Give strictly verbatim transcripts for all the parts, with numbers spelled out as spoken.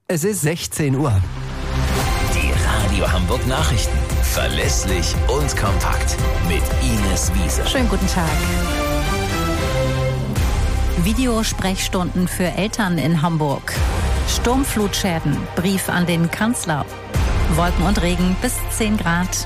Es ist sechzehn Uhr. Die Radio Hamburg Nachrichten. Verlässlich und kompakt. Mit Ines Wiese. Schönen guten Tag. Videosprechstunden für Eltern in Hamburg. Sturmflutschäden. Brief an den Kanzler. Wolken und Regen bis zehn Grad.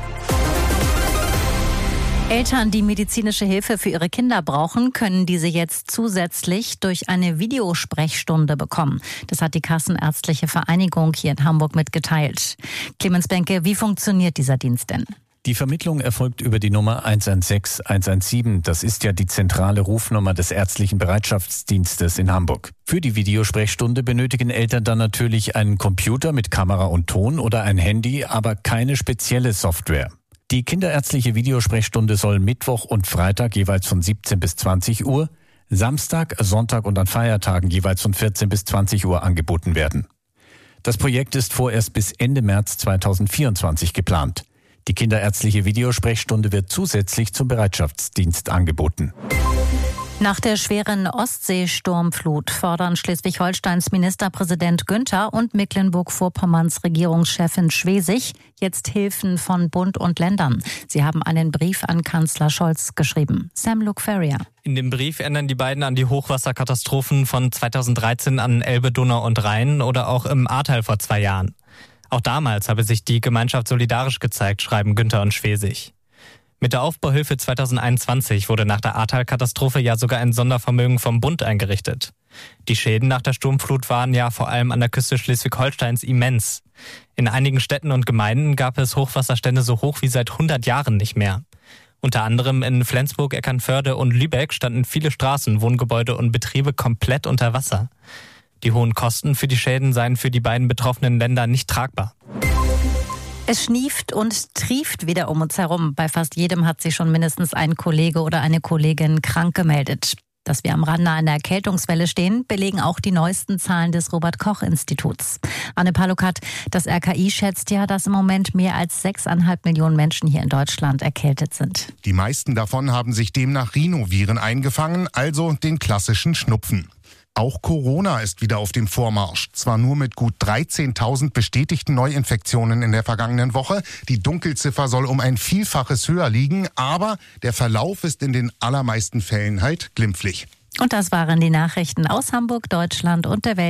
Eltern, die medizinische Hilfe für ihre Kinder brauchen, können diese jetzt zusätzlich durch eine Videosprechstunde bekommen. Das hat die Kassenärztliche Vereinigung hier in Hamburg mitgeteilt. Clemens Benke, wie funktioniert dieser Dienst denn? Die Vermittlung erfolgt über die Nummer eins eins sechs eins eins sieben. Das ist ja die zentrale Rufnummer des ärztlichen Bereitschaftsdienstes in Hamburg. Für die Videosprechstunde benötigen Eltern dann natürlich einen Computer mit Kamera und Ton oder ein Handy, aber keine spezielle Software. Die kinderärztliche Videosprechstunde soll Mittwoch und Freitag jeweils von siebzehn bis zwanzig Uhr, Samstag, Sonntag und an Feiertagen jeweils von vierzehn bis zwanzig Uhr angeboten werden. Das Projekt ist vorerst bis Ende März zweitausendvierundzwanzig geplant. Die kinderärztliche Videosprechstunde wird zusätzlich zum Bereitschaftsdienst angeboten. Nach der schweren Ostseesturmflut fordern Schleswig-Holsteins Ministerpräsident Günther und Mecklenburg-Vorpommerns Regierungschefin Schwesig jetzt Hilfen von Bund und Ländern. Sie haben einen Brief an Kanzler Scholz geschrieben. Sam Luke Ferrier. In dem Brief erinnern die beiden an die Hochwasserkatastrophen von zweitausenddreizehn an Elbe, Donau und Rhein oder auch im Ahrtal vor zwei Jahren. Auch damals habe sich die Gemeinschaft solidarisch gezeigt, schreiben Günther und Schwesig. Mit der Aufbauhilfe zweitausendeinundzwanzig wurde nach der Ahrtal-Katastrophe ja sogar ein Sondervermögen vom Bund eingerichtet. Die Schäden nach der Sturmflut waren ja vor allem an der Küste Schleswig-Holsteins immens. In einigen Städten und Gemeinden gab es Hochwasserstände so hoch wie seit hundert Jahren nicht mehr. Unter anderem in Flensburg, Eckernförde und Lübeck standen viele Straßen, Wohngebäude und Betriebe komplett unter Wasser. Die hohen Kosten für die Schäden seien für die beiden betroffenen Länder nicht tragbar. Es schnieft und trieft wieder um uns herum. Bei fast jedem hat sich schon mindestens ein Kollege oder eine Kollegin krank gemeldet. Dass wir am Rande einer Erkältungswelle stehen, belegen auch die neuesten Zahlen des Robert-Koch-Instituts. Anne Palukat, das R K I schätzt ja, dass im Moment mehr als sechseinhalb Millionen Menschen hier in Deutschland erkältet sind. Die meisten davon haben sich demnach Rhinoviren eingefangen, also den klassischen Schnupfen. Auch Corona ist wieder auf dem Vormarsch. Zwar nur mit gut dreizehntausend bestätigten Neuinfektionen in der vergangenen Woche. Die Dunkelziffer soll um ein Vielfaches höher liegen. Aber der Verlauf ist in den allermeisten Fällen halt glimpflich. Und das waren die Nachrichten aus Hamburg, Deutschland und der Welt.